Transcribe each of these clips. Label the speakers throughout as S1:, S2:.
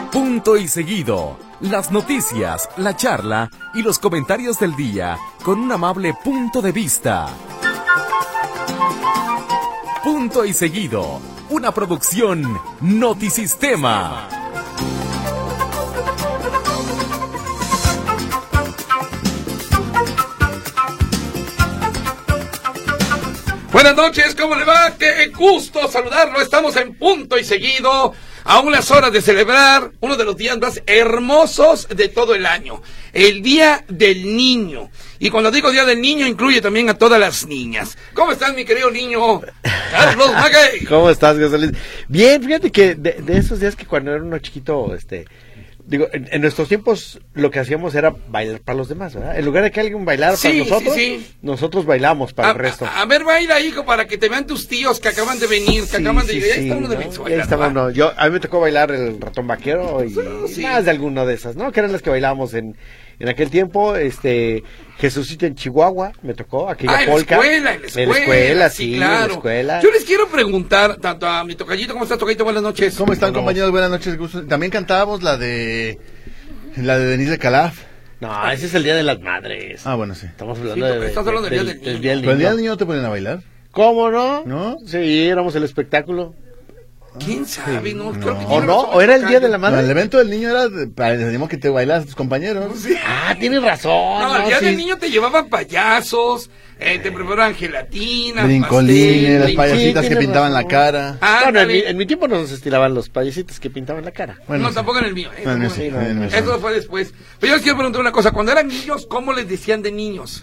S1: Punto y seguido. Las noticias, la charla y los comentarios del día con un amable punto de vista. Punto y seguido. Una producción Notisistema.
S2: Buenas noches, ¿cómo le va? ¡Qué gusto saludarlo! Estamos en Punto y Seguido, a unas horas de celebrar uno de los días más hermosos de todo el año, el Día del Niño. Y cuando digo Día del Niño, incluye también a todas las niñas. ¿Cómo estás, mi querido niño? Carlos Magay.
S3: ¿Cómo estás, José Luis? Bien, fíjate que de esos días que cuando era uno chiquito, digo, en nuestros tiempos lo que hacíamos era bailar para los demás, ¿verdad? En lugar de que alguien bailara para nosotros, nosotros bailamos para el resto.
S2: A ver, baila, hijo, para que te vean tus tíos que acaban de venir, que acaban de llegar. Ahí está uno de Venezuela.
S3: Ahí estaba uno. A mí me tocó bailar el ratón vaquero y más de alguno de esas, ¿no? Que eran las que bailábamos en aquel tiempo. Jesucito en Chihuahua, me tocó aquella polca.
S2: En la escuela, sí, claro. En la escuela. Yo les quiero preguntar, tanto a mi tocallito, ¿cómo estás, tocallito? Buenas noches.
S4: ¿Cómo están, compañeros? Buenas noches, gusto. También cantábamos la de Denise de Calaf.
S3: No, ese es el Día de las Madres.
S4: Ah, bueno, sí.
S3: Estamos hablando del Día del Niño.
S4: ¿Pero el Día del Niño no te ponen a bailar?
S3: ¿Cómo no?
S4: ¿No?
S3: Sí, éramos el espectáculo.
S2: ¿Quién sabe? No, creo que
S3: ¿O no? ¿O era el Día de la Madre?
S4: No, el evento del niño era para que te bailas a tus compañeros.
S2: Sí.
S3: Ah, tienes razón.
S2: No, el Día del Niño te llevaban payasos, te preparaban gelatina,
S4: brincolines, las payasitas que pintaban la cara.
S3: Bueno, en mi tiempo no nos estiraban los payasitos que pintaban la cara.
S2: Bueno, no, tampoco en el mío.
S4: No,
S2: eso fue después. Pero yo les quiero preguntar una cosa. Cuando eran niños, ¿cómo les decían de niños?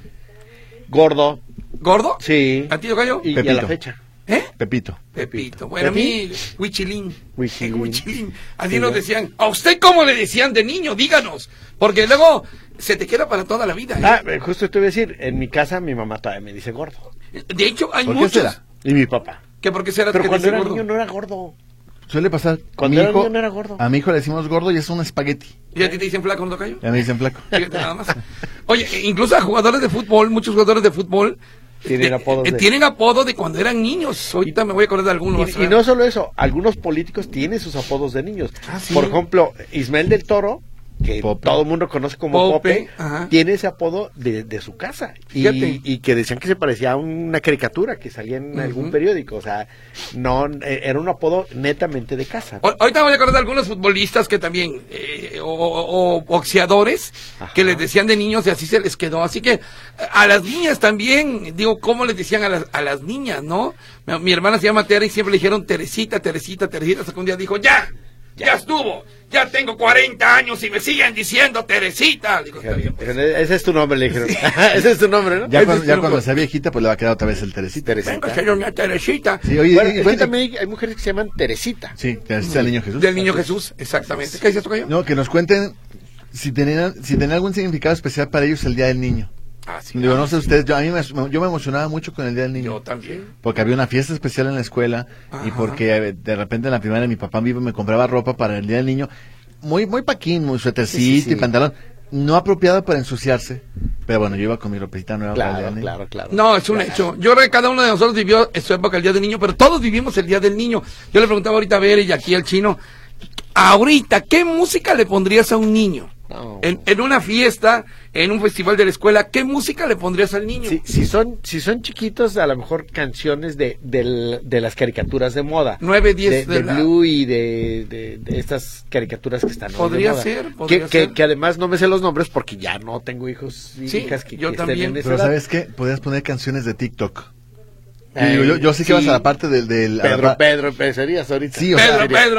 S3: Gordo.
S2: ¿Gordo?
S3: Sí.
S2: ¿A ti, Tocayo?
S3: Y a la fecha.
S2: Pepito. Bueno, a mí, Huichilín.
S3: Huichilín.
S2: Así nos decían. ¿A usted cómo le decían de niño? Díganos. Porque luego se te queda para toda la vida.
S3: Justo te voy a decir, en mi casa mi mamá todavía me dice gordo.
S2: De hecho, hay
S4: ¿Por
S2: muchos.
S4: qué será?
S3: Y mi papá.
S2: ¿Qué por qué será?
S3: Pero
S2: que
S3: cuando era
S2: gordo?
S3: niño no era gordo.
S4: Suele pasar.
S3: Cuando era niño no era gordo.
S4: A mi hijo le decimos gordo y es un espagueti.
S2: ¿Y a ti te dicen flaco, no, Tocayo?
S4: Ya me dicen flaco.
S2: Fíjate nada más. Oye, incluso a jugadores de fútbol, muchos jugadores de fútbol tienen apodo de cuando eran niños. Ahorita me voy a acordar de algunos.
S3: Y no solo eso, algunos políticos tienen sus apodos de niños. ¿Sí? Por ejemplo, Ismael del Toro, que todo el mundo conoce como Pope, tiene ese apodo de su casa. Y que decían que se parecía a una caricatura que salía en algún periódico. O sea, no era un apodo netamente de casa.
S2: Ahorita me voy a acordar de algunos futbolistas que también, o boxeadores, que les decían de niños y así se les quedó. Así que a las niñas también, digo, ¿cómo les decían a las niñas, no? Mi hermana se llama Tere y siempre le dijeron Teresita, hasta que un día dijo, ¡ya estuvo! Ya tengo 40 años y me siguen diciendo Teresita. Digo, está bien, pues.
S3: Ese es tu nombre, le dijeron. Ese es tu nombre, ¿no?
S4: Ya cuando sea viejita, pues le va a quedar otra vez el Teresita.
S2: Venga, señora Teresita.
S3: Sí, oye, bueno, también hay mujeres que se llaman Teresita.
S4: Sí, Teresita del Niño Jesús.
S2: Del Niño Jesús, exactamente. ¿Qué dices tú, Cayo?
S4: No, que nos cuenten si tenían algún significado especial para ellos el Día del Niño.
S2: Sí,
S4: digo, no sé ustedes, yo me emocionaba mucho con el Día del Niño.
S2: Yo también.
S4: Porque había una fiesta especial en la escuela. Y porque de repente en la primaria mi papá me compraba ropa para el Día del Niño. Muy paquín, muy suétercito y pantalón. No apropiado para ensuciarse. Pero bueno, yo iba con mi ropita nueva para el Día del Niño.
S3: Claro.
S2: No, es un hecho. Yo creo que cada uno de nosotros vivió en su época el Día del Niño, pero todos vivimos el Día del Niño. Yo le preguntaba ahorita a Bere y aquí al chino, ahorita, ¿qué música le pondrías a un niño? No. En una fiesta, en un festival de la escuela, ¿qué música le pondrías al niño?
S3: Si son chiquitos, a lo mejor canciones de las caricaturas de moda.
S2: 9, 10
S3: de Blue y de estas caricaturas que están
S2: podría
S3: de moda.
S2: ser.
S3: Que además no me sé los nombres porque ya no tengo hijos y hijas que
S2: yo
S3: estén
S2: también.
S3: en esa
S4: Pero
S3: edad.
S4: ¿sabes qué? Podrías poner canciones de TikTok. Yo sé que vas a la parte del
S3: Pedro, empezarías ahorita.
S4: Sí,
S2: Pedro.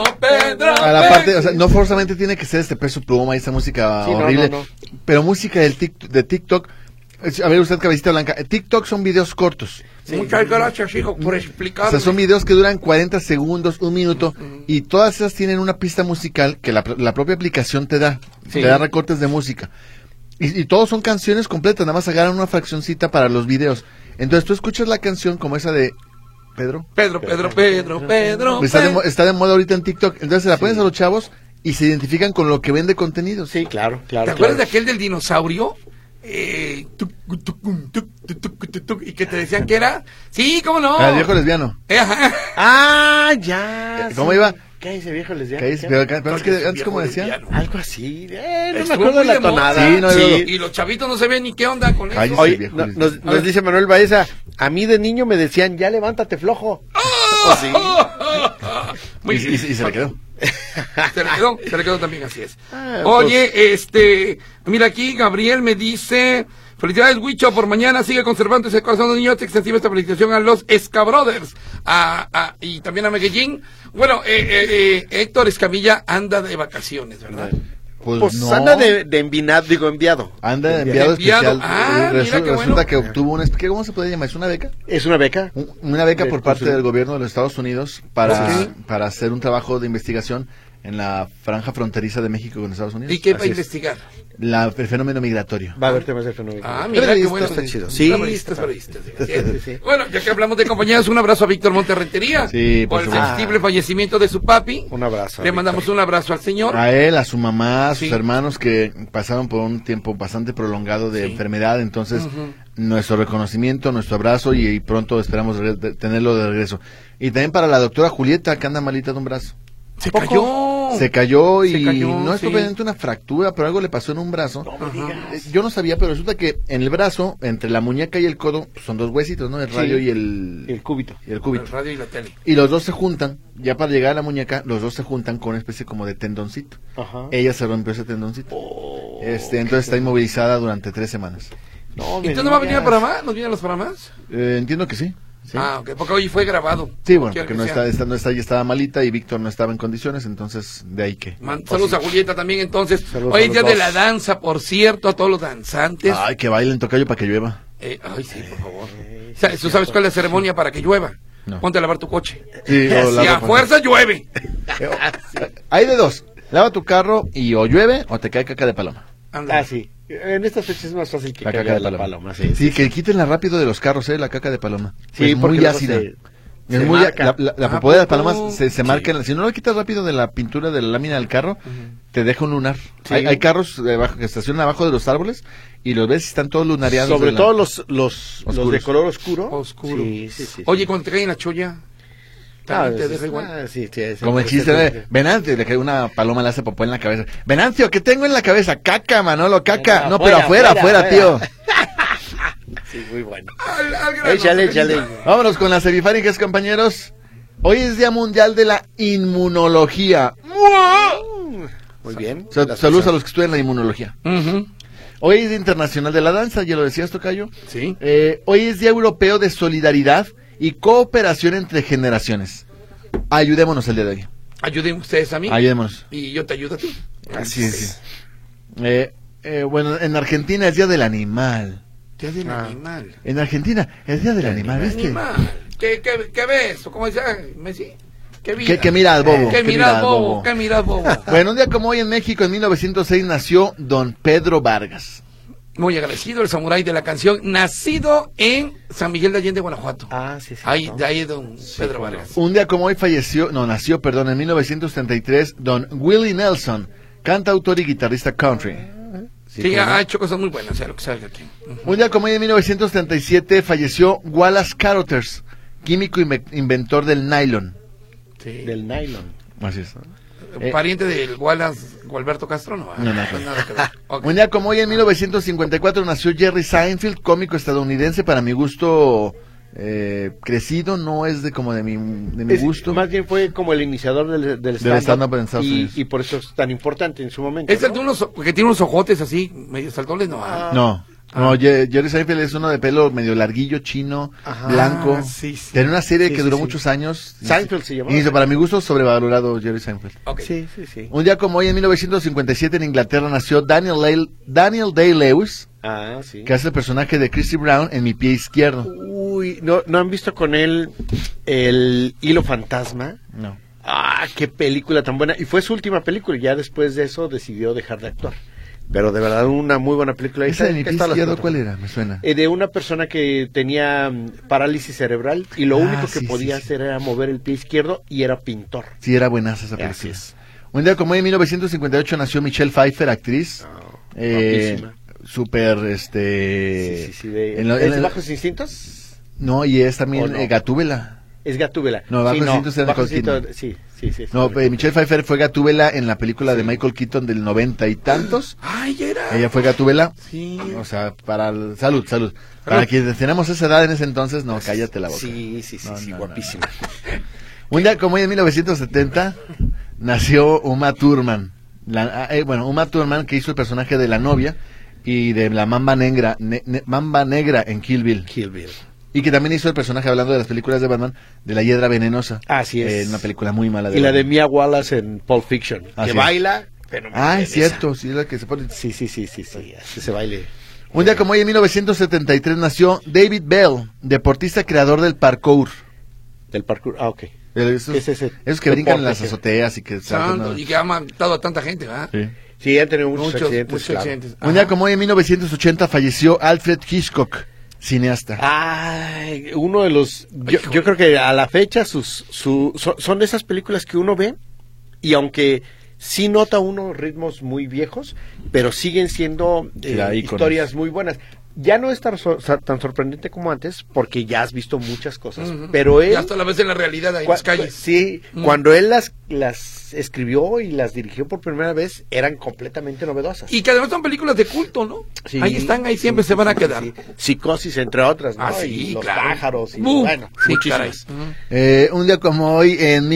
S4: A la parte, o sea, no forzosamente tiene que ser Peso Pluma y esa música horrible. No. Pero música de TikTok. A ver, usted, cabecita blanca. TikTok son videos cortos.
S2: Muchas gracias, hijo, por explicarme.
S4: O sea, son videos que duran 40 segundos, 1 minuto, y todas esas tienen una pista musical que la propia aplicación te da. Te da recortes de música. Y todos son canciones completas, nada más agarran una fraccioncita para los videos. Entonces tú escuchas la canción como esa de Pedro. Está de moda ahorita en TikTok. Entonces se la pones a los chavos y se identifican con lo que ven de contenido.
S3: Sí, claro.
S2: ¿Te acuerdas de aquel del dinosaurio? Y que te decían que era. Sí, ¿cómo no?
S4: El viejo lesbiano.
S3: Ah, ya.
S4: ¿Cómo iba?
S3: Cállese viejo lesbiano.
S4: Pero es que antes, como decían,
S3: algo así. No me acuerdo de la tonada.
S2: Y los chavitos no se ven ni qué onda con eso.
S3: Oye, nos dice Manuel Baeza, a mí de niño me decían, ya levántate flojo.
S2: Sí.
S4: Y se le quedó.
S2: Se le quedó también, así es. Oye, mira aquí, Gabriel me dice, felicidades, Huicho, por mañana sigue conservando ese corazón de niño, extensiva esta felicitación a los Escabrothers, y también a Medellín. Bueno, Héctor Escamilla anda de vacaciones, ¿verdad?
S3: Pues no. Anda de enviado.
S4: Anda de enviado especial.
S2: Resulta
S4: que obtuvo ¿cómo se puede llamar? ¿Es una beca?
S3: Es una beca.
S4: Una beca por parte del gobierno de los Estados Unidos para hacer un trabajo de investigación en la franja fronteriza de México con Estados Unidos.
S2: ¿Y qué va a investigar?
S4: El fenómeno migratorio.
S3: Va a haber temas del fenómeno migratorio.
S2: Mira qué bueno.
S3: Está chido.
S2: Sí. Bueno, ya que hablamos de compañeros, un abrazo a Víctor Monterrentería.
S4: Sí,
S2: por el sensible fallecimiento de su papi.
S3: Un abrazo.
S2: Le mandamos un abrazo al señor.
S4: A él, a su mamá, a sus hermanos que pasaron por un tiempo bastante prolongado de enfermedad. Entonces, nuestro reconocimiento, nuestro abrazo y pronto esperamos tenerlo de regreso. Y también para la doctora Julieta, que anda malita de un brazo.
S2: Se cayó
S4: y no es propiamente una fractura, pero algo le pasó en un brazo. No me digas. Yo no sabía, pero resulta que en el brazo, entre la muñeca y el codo, son dos huesitos, ¿no? El radio y el
S3: cúbito.
S2: El radio y la tele.
S4: Y los dos se juntan, ya para llegar a la muñeca, los dos se juntan con una especie como de tendoncito. Ella se rompió ese tendoncito. Entonces está inmovilizada durante 3 semanas.
S2: ¿Entonces no va a venir para más? ¿Nos vienen los para más?
S4: Entiendo que sí. Sí.
S2: Ok, porque hoy fue grabado.
S4: Sí, bueno, porque ya estaba malita y Víctor no estaba en condiciones, entonces de ahí que.
S2: Saludos a Julieta también, entonces. Hoy es día de la danza, por cierto, a todos los danzantes.
S4: Ay, que bailen tocayo para que llueva.
S2: Sí, por favor. ¿Tú sabes cuál es la ceremonia para que llueva? No. Ponte a lavar tu coche.
S4: Sí,
S2: si a fuerza llueve.
S4: Hay de dos. Lava tu carro y o llueve o te cae caca de paloma.
S3: Andale. Sí. En estas fechas es más fácil que la caca de la paloma.
S4: Sí, que quítenla rápido de los carros, la caca de paloma.
S3: Sí,
S4: es muy ácida. La popó de las palomas se marca. Si no lo quitas rápido de la pintura de la lámina del carro, te deja un lunar. Sí. Hay carros que estacionan abajo de los árboles y los ves y están todos lunareados.
S3: Sobre todo los de color oscuro.
S2: Sí. Oye, cuando te cae en la cholla, te deja igual.
S4: Como el chiste de Venancio, le cae una paloma, le hace popó en la cabeza. Venancio, ¿qué tengo en la cabeza? Caca, Manolo, caca. No, pero afuera, tío.
S3: Sí, muy bueno.
S2: Échale.
S4: Vámonos con las semifánicas, compañeros. Hoy es Día Mundial de la Inmunología.
S3: Muy bien.
S4: Saludos a los que estudian la inmunología. Hoy es Día Internacional de la Danza, ¿ya lo decías, tocayo?
S2: Sí.
S4: Hoy es Día Europeo de Solidaridad y Cooperación entre Generaciones. Ayudémonos el día de hoy.
S2: Ayuden ustedes a mí.
S4: Ayudémonos.
S2: Y yo te ayudo a ti.
S4: Así es. Bueno, en Argentina es Día del Animal.
S2: Día del animal.
S4: En Argentina es Día del Animal, ¿viste?
S2: ¿Qué ves? ¿Cómo dice Messi?
S4: ¿Qué miras, bobo?
S2: ¿Qué miras, bobo?
S4: Bueno, un día como hoy en México, en 1906, nació don Pedro Vargas.
S2: Muy agradecido, el samurái de la canción, nacido en San Miguel de Allende, Guanajuato.
S3: Sí.
S2: De ahí don Pedro Vargas.
S4: Un día como hoy nació, en 1933, don Willie Nelson, cantautor y guitarrista country.
S2: Sí, ha hecho cosas muy buenas, lo que sabe aquí.
S4: Un día como hoy en 1937 falleció Wallace Carothers, químico inventor del nylon.
S2: Sí.
S3: Del nylon.
S4: Así es.
S2: Pariente del Gualberto Castro, ¿no?
S4: No, nada que ver. Okay. Un día como hoy en 1954 nació Jerry Seinfeld, cómico estadounidense, para mi gusto crecido, no es de mi gusto.
S3: Más bien fue como el iniciador del stand-up en Estados Unidos. Y por eso es tan importante en su momento.
S2: ¿Es el de que tiene unos ojotes así, medio saltones?
S4: No, Jerry Seinfeld es uno de pelo medio larguillo, chino, blanco. Tiene una serie que duró muchos años.
S3: Seinfeld se llamó.
S4: Y para mi gusto, sobrevalorado Jerry Seinfeld.
S2: Okay.
S3: Sí.
S4: Un día como hoy, en 1957, en Inglaterra, nació Daniel Day-Lewis. Que hace el personaje de Christy Brown en Mi Pie Izquierdo.
S3: Uy, ¿no han visto con él el Hilo Fantasma?
S4: No.
S3: Qué película tan buena. Y fue su última película, y ya después de eso decidió dejar de actuar. Pero de verdad una muy buena película.
S4: ¿Esa de Mi Pie Izquierdo cuál era? Me suena.
S3: De una persona que tenía parálisis cerebral y lo único que podía hacer era mover el pie izquierdo, y era pintor.
S4: Sí, era buenaza esa película. Un día como hoy, en 1958, nació Michelle Pfeiffer, actriz. Súper,
S3: ¿Es Bajos Instintos?
S4: No, y es también Gatúbela.
S3: Es Gatúbela.
S4: No, Bajo Instinto es de Nicole Kidman.
S3: Sí.
S4: No, Michelle Pfeiffer fue Gatúbela en la película de Michael Keaton del 90 y tantos.
S2: ¡Ay, era!
S4: Ella fue Gatúbela.
S2: Sí.
S4: O sea, salud. Para quienes tenemos esa edad en ese entonces, no, cállate la boca.
S3: Sí, guapísima.
S4: Un día como hoy en 1970 nació Uma Thurman. Uma Thurman, que hizo el personaje de la novia y de la Mamba Negra en Kill Bill. Y que también hizo el personaje, hablando de las películas de Batman, de la Hiedra Venenosa.
S3: Así es.
S4: Una película muy mala.
S3: Y la de Mia Wallace en Pulp Fiction. Que baila, pero...
S4: es cierto, sí, la que se pone...
S3: Sí, ese baile.
S4: Un día como hoy en 1973 nació David Bell, deportista creador del parkour.
S3: Del parkour, ok.
S4: Esos que brincan en las azoteas y que...
S2: Y que ha matado a tanta gente, ¿verdad?
S3: Sí, han tenido muchos accidentes.
S4: Un día como hoy en 1980 falleció Alfred Hitchcock, cineasta.
S3: Uno de los... Yo creo que a la fecha son de esas películas que uno ve y aunque sí nota uno ritmos muy viejos, pero siguen siendo historias muy buenas. Ya no es tan sorprendente como antes, porque ya has visto muchas cosas, pero él...
S2: Ya hasta la vez en la realidad ahí en las calles.
S3: Sí, cuando él las escribió y las dirigió por primera vez, eran completamente novedosas.
S2: Y que además son películas de culto, ¿no? Sí, ahí están, ahí siempre se van a quedar.
S3: Sí. Psicosis, entre otras, ¿no?
S2: Sí,
S3: y los
S2: claro.
S3: pájaros, y muchísimas.
S4: Un día como hoy en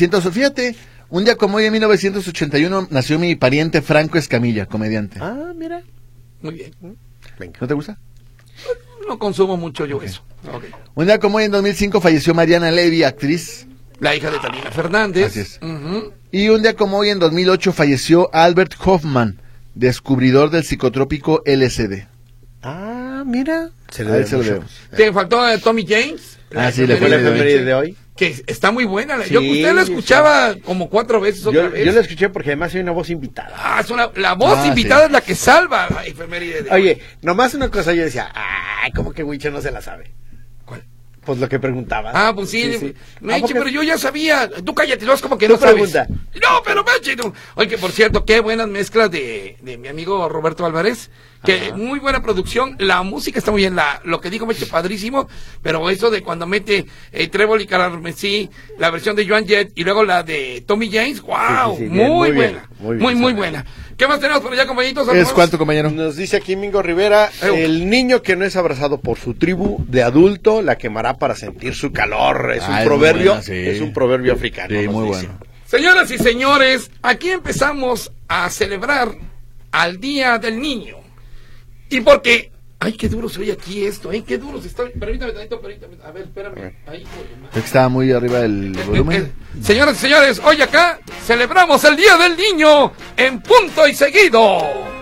S4: 1981 nació mi pariente Franco Escamilla, comediante.
S3: Mira.
S2: Muy bien.
S3: Venga.
S4: ¿No te gusta?
S2: No consumo mucho yo eso.
S4: Un día como hoy en 2005 falleció Mariana Levy, actriz.
S2: La hija de Talina Fernández.
S4: Así es. Y un día como hoy en 2008 falleció Albert Hoffman, descubridor del psicotrópico LSD.
S3: Mira.
S4: Se lo vemos.
S2: ¿Te faltó a Tommy James?
S4: Sí, le fue la
S3: efeméride de hoy.
S2: Que está muy buena. Usted la escuchaba como 4 veces otra vez.
S3: Yo la escuché porque además hay una voz invitada.
S2: La voz invitada es la que salva la efeméride de
S3: Oye, nomás una cosa yo decía, ¿cómo que Huicho no se la sabe?
S2: ¿Cuál?
S3: Pues lo que preguntaba.
S2: Pues sí. Pero yo ya sabía. Tú cállate, no es como que no sabes.
S3: Pregunta.
S2: No, pero Meche. Oye, que por cierto, qué buenas mezclas de mi amigo Roberto Álvarez. Que muy buena producción. La música está muy bien. Lo que dijo Meche, padrísimo. Pero eso de cuando mete Trébol y Carmesí, la versión de Joan Jett y luego la de Tommy James. ¡Wow! Muy buena. Muy buena. ¿Qué más tenemos por allá, compañeritos?
S4: ¿Es cuánto, compañero?
S3: Nos dice aquí Mingo Rivera, el niño que no es abrazado por su tribu de adulto la quemará para sentir su calor. Es un proverbio, buena, es un proverbio africano.
S4: Sí, muy bueno.
S2: Señoras y señores, aquí empezamos a celebrar al Día del Niño. Y porque... Ay, qué duro se oye aquí esto, qué duro se está... Permítame. A ver, espérame. Ahí,
S4: estaba muy arriba del volumen.
S2: Señoras y señores, hoy acá celebramos el Día del Niño en punto y seguido.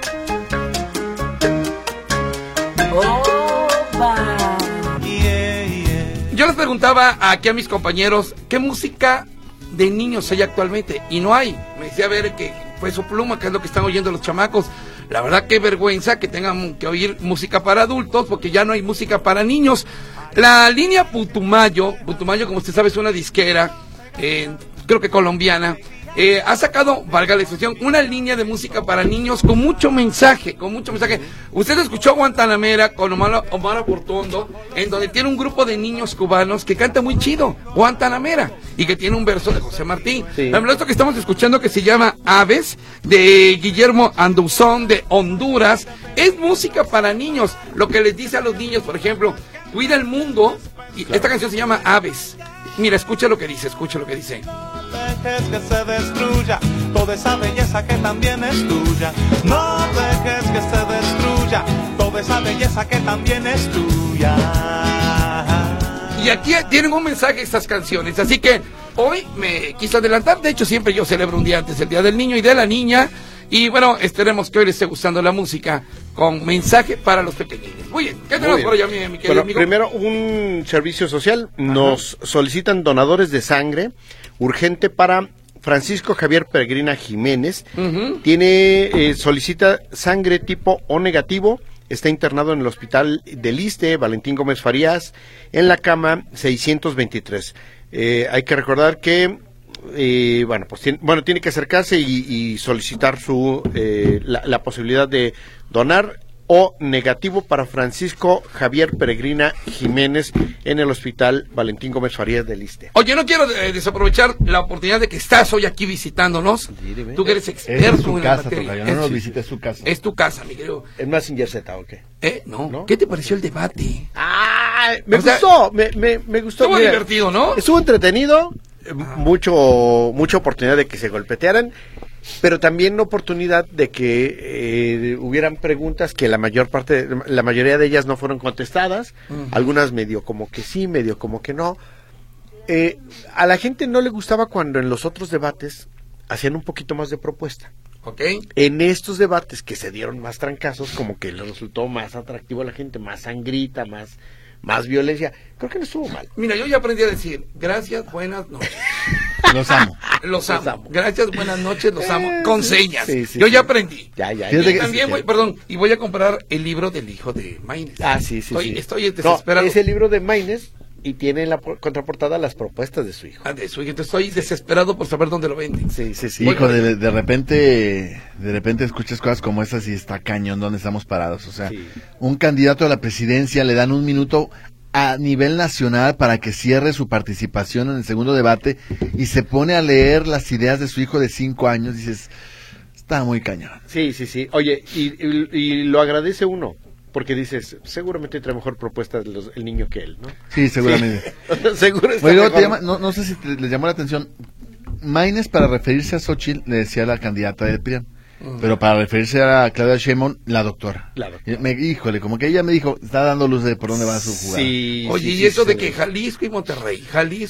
S2: Yo les preguntaba aquí a mis compañeros qué música de niños hay actualmente y no hay. Me decía a ver que fue su pluma, que es lo que están oyendo los chamacos. La verdad qué vergüenza que tengan que oír música para adultos porque ya no hay música para niños. La línea Putumayo, como usted sabe es una disquera, creo que colombiana, ha sacado, valga la expresión, una línea de música para niños con mucho mensaje. Usted escuchó Guantanamera con Omar Aportuondo, en donde tiene un grupo de niños cubanos que canta muy chido, Guantanamera, y que tiene un verso de José Martín. Esto que estamos escuchando que se llama Aves, de Guillermo Andouzón, de Honduras, es música para niños. Lo que les dice a los niños, por ejemplo, cuida el mundo, y esta canción se llama Aves. Mira, escucha lo que dice.
S5: No dejes que se destruya toda esa belleza que también es tuya. No dejes que se destruya toda esa belleza que también es tuya.
S2: Y aquí tienen un mensaje estas canciones, así que hoy me quise adelantar. De hecho, siempre yo celebro un día antes el Día del Niño y de la Niña. Y bueno, esperemos que hoy les esté gustando la música con mensaje para los pequeñines. Muy bien, ¿qué tenemos por allá, mi querido amigo?
S3: Primero, un servicio social. Nos solicitan donadores de sangre urgente para Francisco Javier Peregrina Jiménez. Solicita sangre tipo O negativo. Está internado en el hospital del Iste, Valentín Gómez Farías, en la cama 623. Hay que recordar que tiene que acercarse y solicitar la posibilidad de donar o negativo para Francisco Javier Peregrina Jiménez en el Hospital Valentín Gómez Farías del Issste.
S2: Oye, no quiero desaprovechar la oportunidad de que estás hoy aquí visitándonos.
S3: Dime.
S2: Tú que eres experto
S4: en la materia. No nos visites, su casa.
S2: Es tu casa, mi querido.
S3: ¿Es Mazinger Z o qué?
S2: No. ¿Qué te pareció el debate?
S3: Me gustó, me gustó.
S2: Estuvo divertido, ¿no?
S3: Estuvo entretenido, mucha oportunidad de que se golpetearan, pero también oportunidad de que hubieran preguntas que la mayoría de ellas no fueron contestadas, algunas medio como que sí, medio como que no. A la gente no le gustaba cuando en los otros debates hacían un poquito más de propuesta.
S2: Okay.
S3: En estos debates que se dieron más trancazos, como que le resultó más atractivo a la gente, más sangrita, más violencia. Creo que no estuvo mal.
S2: Mira, yo ya aprendí a decir gracias, buenas noches.
S4: Los amo.
S2: Los amo. Gracias, buenas noches, los amo. Con señas.
S3: Sí,
S2: yo ya aprendí.
S3: Ya.
S2: Y también voy a comprar el libro del hijo de Maynes.
S3: Sí.
S2: Estoy desesperado.
S3: Es el libro de Maynes y tiene en la contraportada las propuestas de su hijo.
S2: De su hijo. Entonces estoy desesperado por saber dónde lo venden.
S3: Sí.
S4: Hijo, de repente escuchas cosas como esas y está cañón donde estamos parados. O sea, un candidato a la presidencia le dan 1 minuto a nivel nacional para que cierre su participación en el segundo debate y se pone a leer las ideas de su hijo de 5 años. Dices, está muy cañón.
S3: Sí. Oye, y lo agradece uno. Porque dices, seguramente trae mejor propuesta el niño que él, ¿no?
S4: Sí, seguramente.
S3: Sí. Seguro está
S4: mejor. No sé si les llamó la atención. Maynes, para referirse a Xochitl, le decía la candidata del PRI. Pero para referirse a Claudia Sheinbaum, la doctora. Híjole, como que ella me dijo, está dando luz de por dónde va su jugada.
S2: Sí. Oye, y eso de que Jalisco y Monterrey.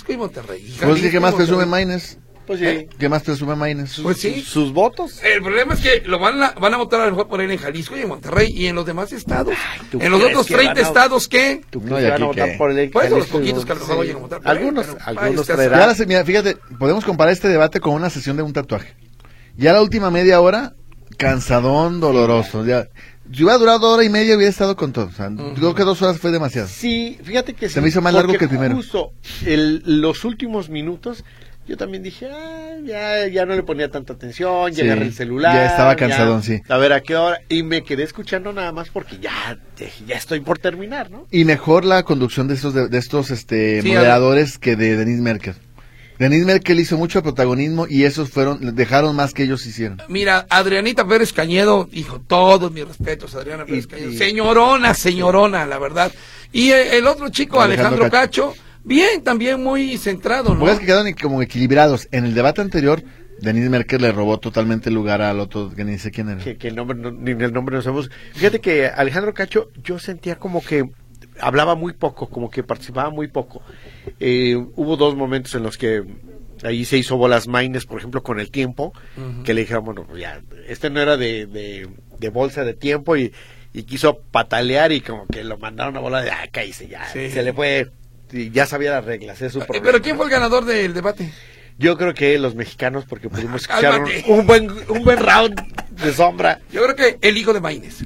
S4: Pues, ¿qué más presume Maynes?
S3: Pues sí.
S4: ¿Qué más presume Maynes?
S2: Pues sí.
S3: Sus votos.
S2: El problema es que lo van a votar a lo mejor por él en Jalisco y en Monterrey y en los demás estados. En los otros 30 estados, ¿qué?
S3: ¿Tú crees que van a votar por él?
S2: Pues los poquitos que a lo mejor vayan a votar por
S3: algunos
S4: traerán. Mira, fíjate, podemos comparar este debate con una sesión de un tatuaje. Ya la última media hora, cansadón, doloroso. Ya, si hubiera durado 1 hora y media, hubiera estado con todo. O sea, creo que 2 horas fue demasiado.
S3: Sí, fíjate que
S4: se me hizo más largo que el primero.
S3: Justo los últimos minutos, yo también dije, ya no le ponía tanta atención, ya agarré el celular.
S4: Ya estaba cansadón, sí.
S3: A ver a qué hora. Y me quedé escuchando nada más porque ya estoy por terminar, ¿no?
S4: Y mejor la conducción de estos moderadores que de Denise Merkel. Denise Merkel hizo mucho protagonismo y esos dejaron más que ellos hicieron.
S2: Mira, Adrianita Pérez Cañedo, hijo, todos mis respetos, Adriana Pérez Cañedo. Señorona, la verdad. Y el otro chico, Alejandro Cacho, bien, también muy centrado, ¿no?
S4: Pues que quedaron como equilibrados. En el debate anterior, Denise Merkel le robó totalmente el lugar al otro, que ni sé quién era.
S3: Que el nombre, ni el nombre no sabemos. Fíjate que Alejandro Cacho, yo sentía como que hablaba muy poco, como que participaba muy poco. Hubo 2 momentos en los que ahí se hizo bolas Maynes, por ejemplo, con el tiempo, que le dijeron, bueno, ya, no era de bolsa de tiempo y quiso patalear y como que lo mandaron a bola de, cállese ya, se le fue, ya sabía las reglas, es su problema.
S2: ¿Pero quién fue el ganador del debate?
S3: Yo creo que los mexicanos, porque pudimos escuchar un buen round de sombra.
S2: Yo creo que el hijo de Maynes.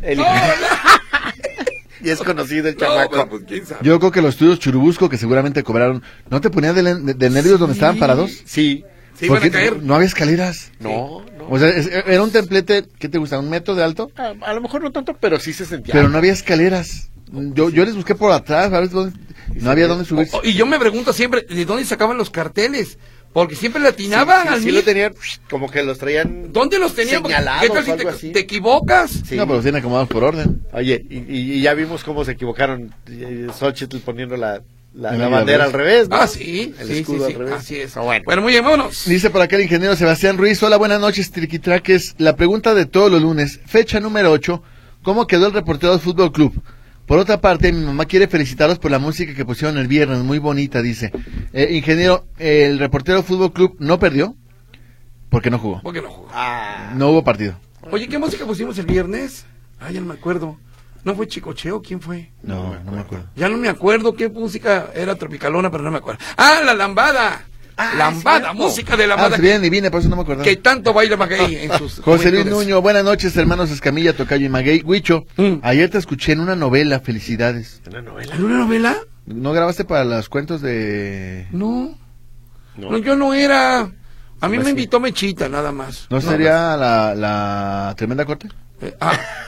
S3: Y es conocido el chamaco.
S2: Pues, ¿quién sabe?
S4: Yo creo que los estudios Churubusco, que seguramente cobraron, ¿no te ponías de nervios donde estaban parados?
S3: Sí.
S4: Porque no había escaleras.
S3: No.
S4: O sea, era un templete, ¿qué te gusta? ¿1 metro de alto?
S3: A lo mejor no tanto, pero sí se sentía.
S4: Pero no había escaleras. Yo les busqué por atrás, a ver dónde, no había dónde subirse.
S2: Y yo me pregunto siempre, ¿de dónde sacaban los carteles? Porque siempre le atinaban al
S3: sí lo tenían, como que los traían.
S2: ¿Dónde los tenían?
S3: Señalados
S2: ¿Qué tal si
S3: algo así?
S2: te equivocas?
S4: Sí. No, pero los tienen acomodados por orden.
S3: Oye, y ya vimos cómo se equivocaron. Xochitl poniendo la bandera al revés, ¿no?
S2: Sí.
S3: El escudo al revés.
S2: Así es.
S3: Bueno,
S2: muy bien, vámonos.
S4: Dice por acá el ingeniero Sebastián Ruiz. Hola, buenas noches, Triquitraques. La pregunta de todos los lunes, fecha número 8. ¿Cómo quedó el reportero del Fútbol Club? Por otra parte, mi mamá quiere felicitarlos por la música que pusieron el viernes, muy bonita, dice. Ingeniero, el reportero Fútbol Club no perdió porque no jugó. No hubo partido.
S2: Oye, ¿qué música pusimos el viernes? Ya no me acuerdo. ¿No fue Chicocheo? ¿Quién fue?
S4: No me acuerdo.
S2: Ya no me acuerdo qué música era, tropicalona, pero no me acuerdo. La lambada. Lambada, música de Lambada.
S4: Bien, y vine, por eso no me acuerdo.
S2: Que tanto baila Maguey en sus
S4: José Luis Nuño, buenas noches, hermanos Escamilla, Tocayo y Maguey. Huicho, ayer te escuché en una novela, felicidades.
S3: ¿Una novela?
S2: ¿En una novela?
S4: ¿No grabaste para los cuentos de...?
S2: No, yo no era. A mí me invitó Mechita, nada más.
S4: ¿No sería la Tremenda Corte?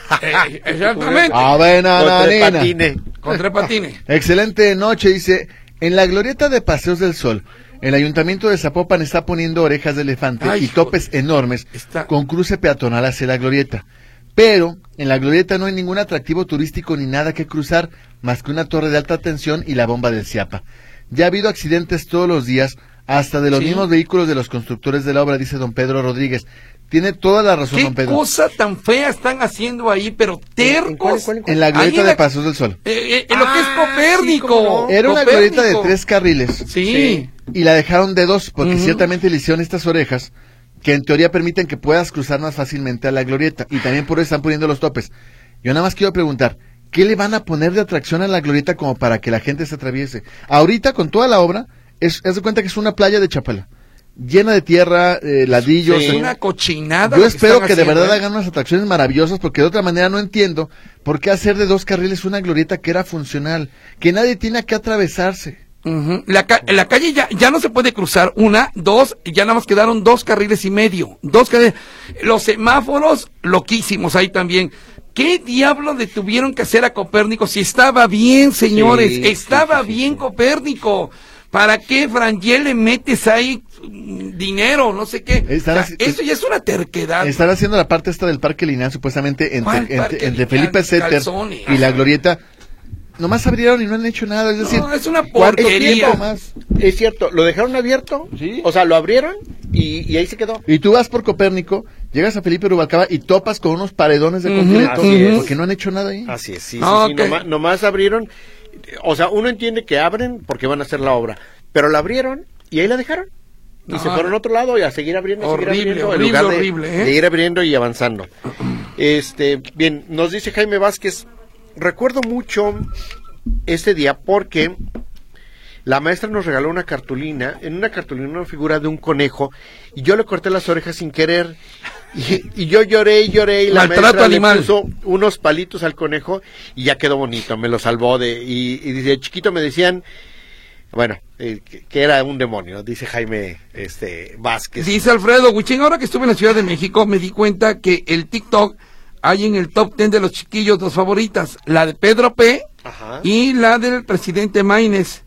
S2: Exactamente.
S4: A ver, nananina.
S2: Con tres patines.
S4: Excelente noche, dice. En la glorieta de Paseos del Sol, el Ayuntamiento de Zapopan está poniendo orejas de elefante y topes enormes con cruce peatonal hacia la glorieta. Pero en la glorieta no hay ningún atractivo turístico ni nada que cruzar más que una torre de alta tensión y la bomba del Ciapa. Ya ha habido accidentes todos los días, hasta de los mismos vehículos de los constructores de la obra, dice don Pedro Rodríguez. Tiene toda la razón, don Pedro.
S2: ¿Qué cosa tan fea están haciendo ahí, pero tercos?
S4: En la glorieta de Paseos del Sol.
S2: En lo que es Copérnico.
S4: Sí, era una glorieta de 3 carriles.
S2: Sí.
S4: Y la dejaron de 2, porque ciertamente le hicieron estas orejas, que en teoría permiten que puedas cruzar más fácilmente a la glorieta. Y también por eso están poniendo los topes. Yo nada más quiero preguntar, ¿qué le van a poner de atracción a la glorieta como para que la gente se atraviese? Ahorita, con toda la obra, haz de cuenta que es una playa de Chapala, llena de tierra, ladrillos.
S2: Sí, una cochinada.
S4: Yo espero que de verdad hagan unas atracciones maravillosas, porque de otra manera no entiendo por qué hacer de 2 carriles una glorieta que era funcional, que nadie tiene que atravesarse.
S2: La calle ya no se puede cruzar, 1, 2, ya nada más quedaron 2 carriles y medio. 2 carriles. Los semáforos, loquísimos ahí también. ¿Qué diablos le tuvieron que hacer a Copérnico si estaba bien, señores? Estaba bien Copérnico. ¿Para qué, Frangel, le metes ahí dinero? No sé qué. Eso ya es una terquedad.
S4: Están haciendo la parte esta del Parque Lineal, supuestamente, entre Felipe Setter y la glorieta. Nomás abrieron y no han hecho nada, es decir...
S2: No, es una porquería.
S3: Más? Es cierto, lo dejaron abierto, ¿sí? O sea, lo abrieron y ahí se quedó.
S4: Y tú vas por Copérnico, llegas a Felipe Rubalcaba y topas con unos paredones de concreto, porque no han hecho nada ahí.
S3: Así es, sí, nomás abrieron. O sea, uno entiende que abren porque van a hacer la obra, pero la abrieron y ahí la dejaron. Y se fueron a otro lado y a seguir abriendo,
S2: horrible,
S3: en lugar de ir abriendo y avanzando. Bien, nos dice Jaime Vázquez, recuerdo mucho este día porque la maestra nos regaló una cartulina, en una cartulina una figura de un conejo, y yo le corté las orejas sin querer, y yo lloré y la maestra le puso unos palitos al conejo, y ya quedó bonito, me lo salvó y desde chiquito me decían, bueno, que era un demonio, dice Jaime Vázquez.
S2: Dice Alfredo Huichín, ahora que estuve en la Ciudad de México, me di cuenta que el TikTok hay en el top 10 de los chiquillos 2 favoritas, la de Pedro P. y la del presidente Maínez.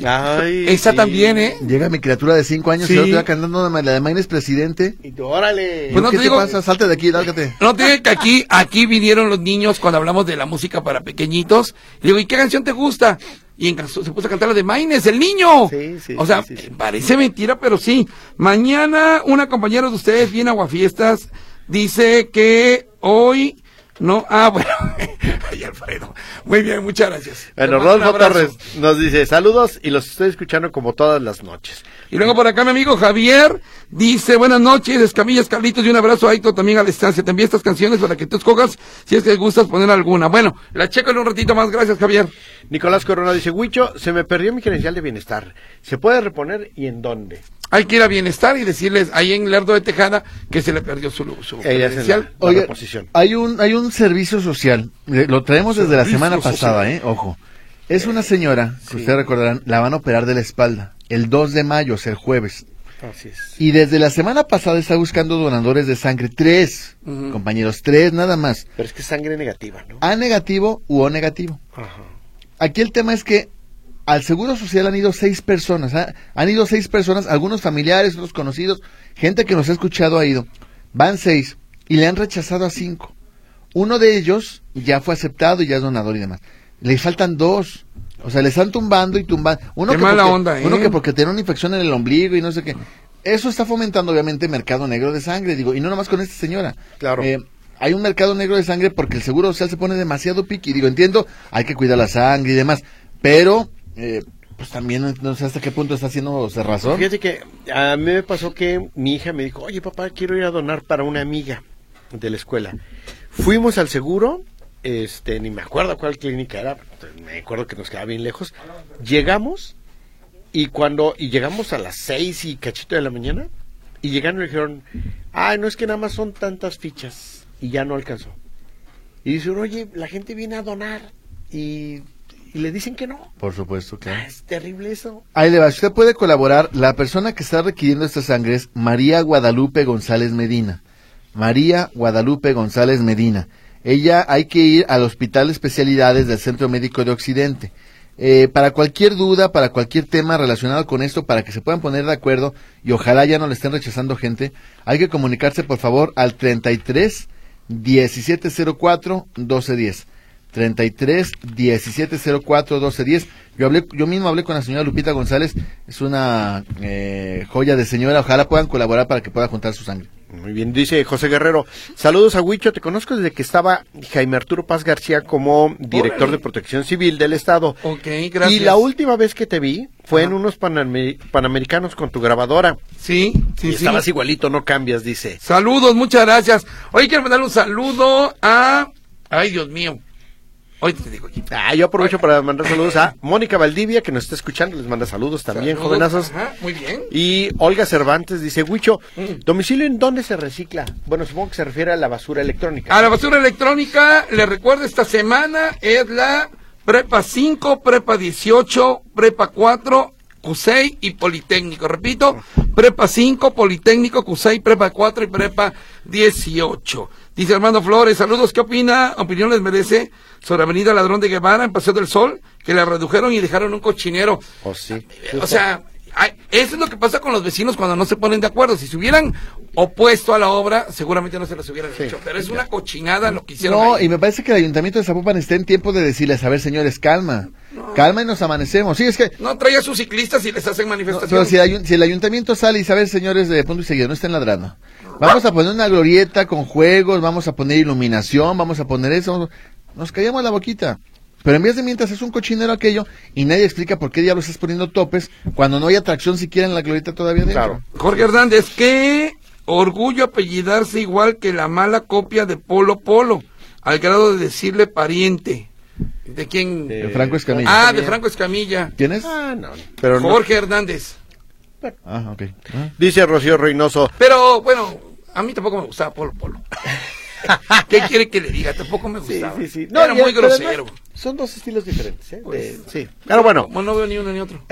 S3: Ay,
S2: esa también,
S4: Llega mi criatura de 5 años y otra cantando la de Maínez presidente.
S3: Y tú, órale.
S4: Pues no ¿qué te pasa? Salte de aquí, lárgate.
S2: No te digo que aquí vinieron los niños cuando hablamos de la música para pequeñitos. Y digo, ¿y qué canción te gusta? Y se puso a cantar la de Maínez, el niño. O sea, parece mentira, pero sí. Mañana una compañera de ustedes viene a Aguafiestas, dice que hoy no, bueno, ay, Alfredo, muy bien, muchas gracias.
S3: Bueno, Rodolfo Torres nos dice, saludos y los estoy escuchando como todas las noches.
S2: Y luego por acá mi amigo Javier dice, buenas noches, Escamillas, Carlitos, y un abrazo a Héctor también a la estancia. Te envío estas canciones para que tú escogas si es que gustas poner alguna. Bueno, la checo en un ratito más, gracias Javier.
S3: Nicolás Corona dice, Huicho, se me perdió mi credencial de bienestar. ¿Se puede reponer y en dónde?
S2: Hay que ir a Bienestar y decirles ahí en Lerdo de Tejada que se le perdió su credencial.
S4: Oye, hay un servicio social, lo traemos desde la semana pasada, ojo. Es una señora, que ustedes recordarán, la van a operar de la espalda, el 2 de mayo, o sea, el jueves.
S3: Así es.
S4: Y desde la semana pasada está buscando donadores de sangre, 3, compañeros, 3 nada más.
S3: Pero es que es sangre negativa, ¿no?
S4: A negativo u O negativo.
S3: Ajá.
S4: Aquí el tema es que al Seguro Social han ido 6 personas, han ido 6 personas, algunos familiares, otros conocidos, gente que nos ha escuchado ha ido. Van 6 y le han rechazado a 5. Uno de ellos ya fue aceptado y ya es donador y demás. Le faltan 2. O sea, le están tumbando y tumbando.
S2: Qué mala onda,
S4: Uno que porque tiene una infección en el ombligo y no sé qué. Eso está fomentando obviamente mercado negro de sangre, digo, y no nomás con esta señora.
S3: Claro.
S4: Hay un mercado negro de sangre porque el Seguro Social se pone demasiado piqui. Digo, entiendo, hay que cuidar la sangre y demás, pero pues también no sé hasta qué punto está haciendo cerrazón.
S3: Fíjate que a mí me pasó que mi hija me dijo, oye papá, quiero ir a donar para una amiga de la escuela. Fuimos al seguro, ni me acuerdo cuál clínica era, me acuerdo que nos quedaba bien lejos. Llegamos y llegamos a las 6 y cachito de la mañana y llegaron y le dijeron, no es que nada más son tantas fichas y ya no alcanzó. Y dicen, oye, la gente viene a donar y le dicen que no.
S4: Por supuesto, claro.
S3: Es terrible eso.
S4: Ahí le va, usted puede colaborar. La persona que está requiriendo esta sangre es María Guadalupe González Medina. María Guadalupe González Medina. hay que ir al Hospital de Especialidades del Centro Médico de Occidente. Para cualquier duda, para cualquier tema relacionado con esto, para que se puedan poner de acuerdo y ojalá ya no le estén rechazando gente, hay que comunicarse por favor al 33 1704 1210. 33 1704 1210. Yo mismo hablé con la señora Lupita González, es una joya de señora, ojalá puedan colaborar para que pueda juntar su sangre.
S3: Muy bien, dice José Guerrero, saludos a Huicho, te conozco desde que estaba Jaime Arturo Paz García como director de Protección Civil del Estado.
S2: Ok, gracias.
S3: Y la última vez que te vi fue en unos Panamericanos con tu grabadora.
S2: Sí.
S3: Estabas igualito, no cambias, dice.
S2: Saludos, muchas gracias. Hoy quiero mandarle un saludo a... Ay, Dios mío. Hoy te digo aquí.
S3: Yo aprovecho para mandar saludos a Mónica Valdivia, que nos está escuchando, les manda saludos también, jovenazos.
S2: Ajá, muy bien.
S3: Y Olga Cervantes dice, Huicho, ¿domicilio en dónde se recicla? Bueno, supongo que se refiere a la basura electrónica.
S2: A la basura electrónica, les recuerdo, esta semana es la Prepa 5, Prepa 18, Prepa 4, CUSEI y Politécnico. Repito, Prepa 5, Politécnico, CUSEI, Prepa 4 y Prepa 18. Dice Armando Flores, saludos, ¿qué opinión les merece sobre Avenida Ladrón de Guevara en Paseo del Sol? Que la redujeron y dejaron un cochinero.
S3: Oh, sí.
S2: O sea, eso es lo que pasa con los vecinos cuando no se ponen de acuerdo. Si se hubieran opuesto a la obra, seguramente no se las hubieran hecho. Pero es una cochinada lo que hicieron.
S4: No,
S2: ahí.
S4: y me parece que el Ayuntamiento de Zapopan está en tiempo de decirles, a ver, señores, calma. Calma y nos amanecemos. Sí, es que...
S2: No, trae a sus ciclistas y les hacen manifestaciones.
S4: Pero si el Ayuntamiento sale y dice, a ver, señores, de punto y seguido, no estén ladrando. Vamos a poner una glorieta con juegos, vamos a poner iluminación, vamos a poner eso. Nos callamos la boquita. Pero en vez de mientras es un cochinero aquello y nadie explica por qué diablos estás poniendo topes cuando no hay atracción siquiera en la glorieta todavía dentro.
S3: Claro.
S2: Jorge Hernández, qué orgullo apellidarse igual que la mala copia de Polo Polo, al grado de decirle pariente. ¿De quién?
S4: De Franco Escamilla.
S2: De Franco Escamilla.
S4: ¿Quién es?
S3: No. Pero
S2: Jorge Hernández.
S4: Ok.
S3: Dice Rocío Reynoso.
S2: Pero, bueno, a mí tampoco me gustaba Polo Polo. ¿Qué quiere que le diga? Tampoco me gustaba.
S3: Sí.
S2: No, era muy grosero.
S3: Son dos estilos diferentes, ¿eh?
S2: Pues,
S3: sí. Pero bueno.
S2: No veo ni uno ni otro.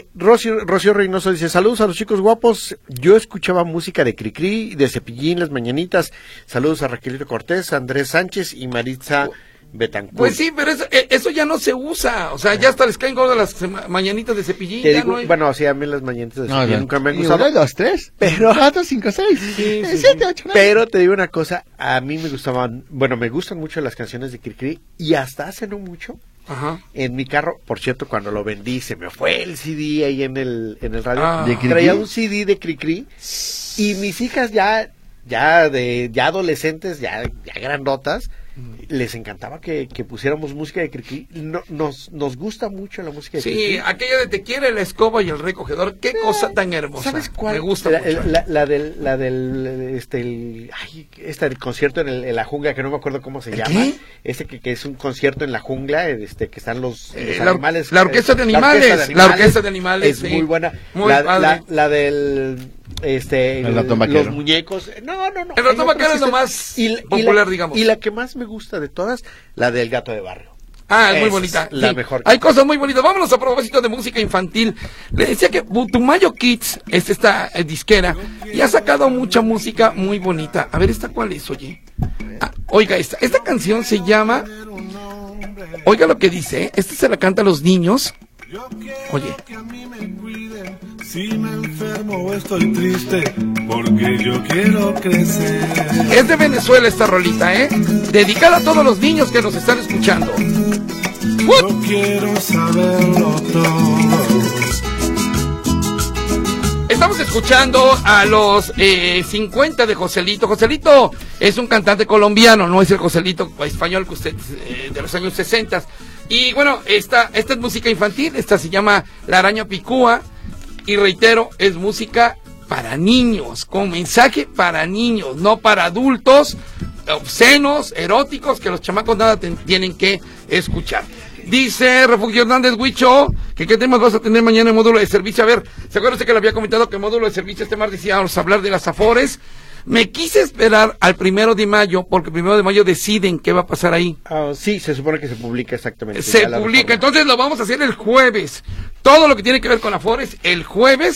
S3: Rocío Reynoso dice, saludos a los chicos guapos. Yo escuchaba música de Cricri, de Cepillín, Las Mañanitas. Saludos a Raquelito Cortés, Andrés Sánchez y Maritza Betancourt.
S2: Pues sí, pero eso ya no se usa. O sea, ya hasta les caen gordas las mañanitas de Cepillín.
S3: Te digo,
S2: no hay...
S3: Bueno, sí, a mí las mañanitas de Cepillín nunca me han gustado.
S4: 1, 2, 3,
S3: pero
S4: 4, 5, 6, 7, 8, 9.
S3: Pero te digo una cosa, a mí me gustaban, me gustan mucho las canciones de Cricri y hasta hace no mucho.
S2: Ajá.
S3: En mi carro, por cierto, cuando lo vendí, se me fue el CD ahí en el radio.
S4: ¿De Cricri?
S3: Traía un CD de Cricri y mis hijas ya adolescentes, ya grandotas, les encantaba que pusiéramos música de Cricri. Nos gusta mucho la música de Cricri.
S2: Sí, aquella de Te quiere la escoba y el recogedor, qué cosa tan hermosa.
S3: ¿Sabes cuál?
S2: Me gusta mucho.
S3: La del el concierto en la jungla, que no me acuerdo cómo se llama.
S2: ¿Qué?
S3: Ese que es un concierto en la jungla, que están los animales.
S2: La orquesta de animales. La orquesta de animales.
S3: Es muy buena.
S2: Muy padre.
S3: La del
S4: el ratón vaquero.
S3: Los muñecos. No.
S2: El ratón vaquero es lo más popular, digamos.
S3: Y la que más me gusta de todas, la del gato de barrio.
S2: Es muy bonita.
S3: Es la mejor.
S2: Hay cosas muy bonitas. Vámonos a propósito de música infantil. Le decía que Butumayo Kids es esta disquera y ha sacado mucha música muy bonita. A ver, ¿esta cuál es? Oye. Oiga, esta canción se llama... Oiga lo que dice, esta se la canta a los niños. Oye.
S5: Si me enfermo o estoy triste, porque yo quiero crecer.
S2: Es de Venezuela esta rolita, dedicada a todos los niños que nos están escuchando.
S5: Yo quiero saberlo todo.
S2: Estamos escuchando a los 50 de Joselito. Joselito es un cantante colombiano, no es el Joselito español que usted de los años 60. Y bueno, esta es música infantil, esta se llama La Araña Picúa. Y reitero, es música para niños, con mensaje para niños, no para adultos, obscenos, eróticos, que los chamacos nada tienen que escuchar. Dice Refugio Hernández Huicho, que qué temas vas a tener mañana en módulo de servicio. A ver, ¿se acuerda usted que le había comentado que en módulo de servicio este martes íbamos a hablar de las Afores? Me quise esperar al 1 de mayo, porque el 1 de mayo deciden qué va a pasar ahí.
S3: Sí, se supone que se publica exactamente.
S2: Se publica, entonces lo vamos a hacer el jueves. Todo lo que tiene que ver con Afores, el jueves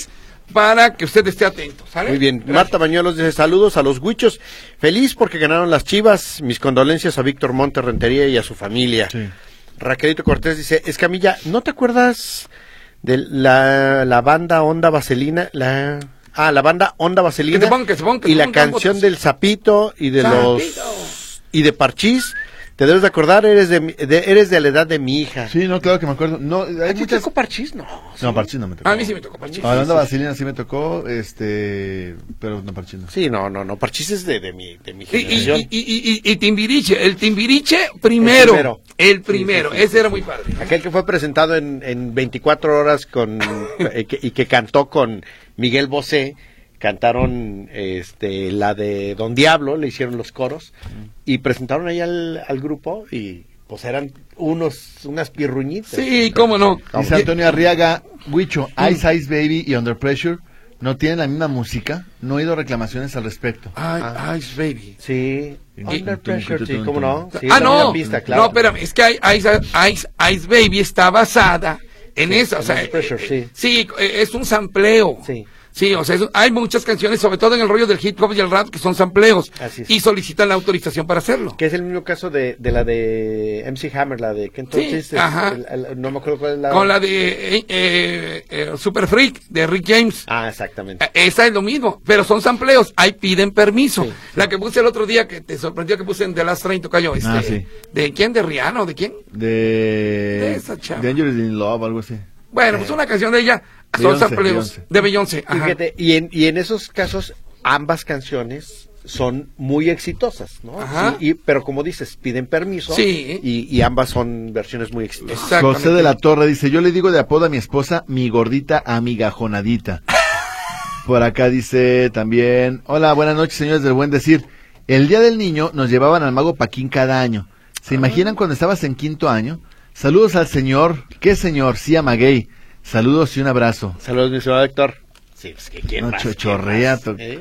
S2: para que usted esté atento, ¿sale?
S3: Muy bien.
S2: Gracias.
S3: Marta Bañuelos dice, saludos a los Huichos. Feliz porque ganaron las Chivas. Mis condolencias a Víctor Monte Rentería y a su familia.
S4: Sí.
S3: Raquelito Cortés dice, Escamilla, ¿no te acuerdas de la banda Onda Vaselina? La banda Onda Vaselina.
S2: Que se ponga,
S3: y la canción del Zapito y de y de Parchís. Te debes de acordar, eres de la edad de mi hija.
S4: Sí, no, claro que me acuerdo. No,
S3: ¿A ti te tocó Parchís? No.
S4: No, Parchís no me tocó.
S2: A mí sí me tocó Parchís.
S4: A la banda Vaselina sí me tocó, pero no Parchís no.
S3: Sí, no, Parchís es de mi generación.
S2: Y Timbiriche, el Timbiriche primero. El primero, sí. Ese era muy padre.
S3: Aquel que fue presentado en 24 horas y que cantó con Miguel Bosé. Cantaron la de Don Diablo, le hicieron los coros y presentaron ahí al grupo y pues eran unas pirruñitas.
S2: Sí, cómo no.
S4: Dice Antonio Arriaga, Huicho, Ice Ice Baby y Under Pressure no tienen la misma música, no he oído reclamaciones al respecto.
S2: Ice Baby.
S3: Sí. Under Pressure, sí, ¿cómo no? Sí,
S2: no,
S3: pista, claro.
S2: No, espérame, es que Ice Baby está basada en eso, o sea,
S3: Under Pressure,
S2: sí, es un sampleo.
S3: Sí.
S2: Sí, o sea, hay muchas canciones, sobre todo en el rollo del hip hop y el rap, que son sampleos.
S3: Así es.
S2: Y solicitan la autorización para hacerlo.
S3: Que es el mismo caso de la de MC Hammer, la de que entonces
S2: sí, ajá.
S3: No me acuerdo cuál es la...
S2: Con la de Super Freak, de Rick James.
S3: Ah, exactamente.
S2: Esa es lo mismo, pero son sampleos, ahí piden permiso.
S3: Sí.
S2: La que puse el otro día, que te sorprendió que puse en The Last Train, tocayo,
S4: sí.
S2: ¿de quién? ¿De Rihanna o de quién?
S4: De
S2: esa chava.
S4: Dangerous in Love, algo así.
S2: Bueno, pues una canción de ella, son sampleos de Beyoncé.
S3: Fíjate, y en esos casos, ambas canciones son muy exitosas, ¿no?
S2: Ajá.
S3: Sí, pero como dices, piden permiso.
S2: Sí.
S3: Y ambas son versiones muy exitosas.
S4: José de la Torre dice, yo le digo de apodo a mi esposa, mi gordita amigajonadita. Por acá dice también, hola, buenas noches, señores del buen decir. El día del niño nos llevaban al mago Paquín cada año. ¿Se imaginan cuando estabas en 5º año? Saludos al señor, ¿qué señor? Sí, Amaguey. Saludos y un abrazo.
S3: Saludos, mi señor Héctor. Sí, pues que quién más.
S4: Chorrea,